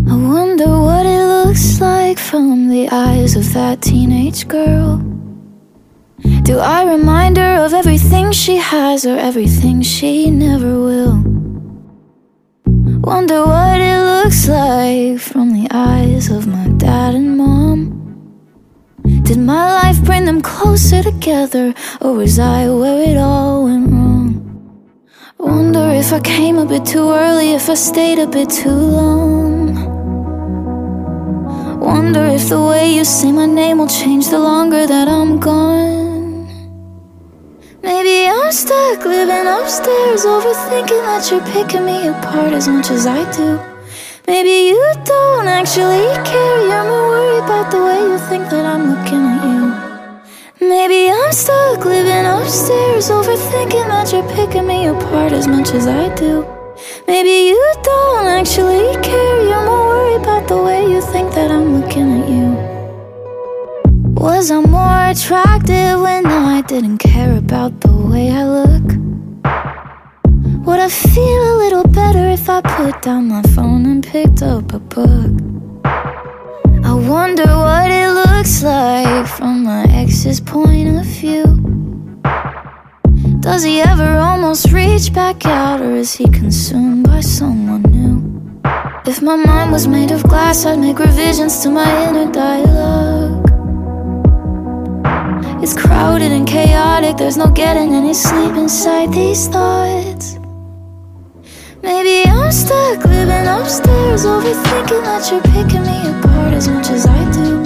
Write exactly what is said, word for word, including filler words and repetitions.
I wonder what it looks like from the eyes of that teenage girl. Do I remind her of everything she has or everything she never will? Wonder what it looks like from the eyes of my dad and mom. Did my life bring them closer together, or was I where it all went wrong? Wonder if I came a bit too early, if I stayed a bit too long. Wonder if the way you say my name will change the longer that I'm gone. Maybe I'm stuck living upstairs, overthinking that you're picking me apart as much as I do. Maybe you don't actually care, you're more worried about the way you think that I'm looking at you. Maybe I'm stuck living upstairs, overthinking that you're picking me apart as much as I do. Maybe you don't actually care, you're more worried about the way you think that I'm looking at you. Was I more attractive when I didn't care about the way I look? Would I feel a little better if I put down my phone and picked up a book? I wonder what it looks like from my ex's point of view. Does he ever almost reach back out, or is he consumed by someone new? If my mind was made of glass, I'd make revisions to my inner dialogue. It's crowded and chaotic, there's no getting any sleep inside these thoughts. Maybe I'm stuck living upstairs, overthinking that you're picking me apart as much as I do.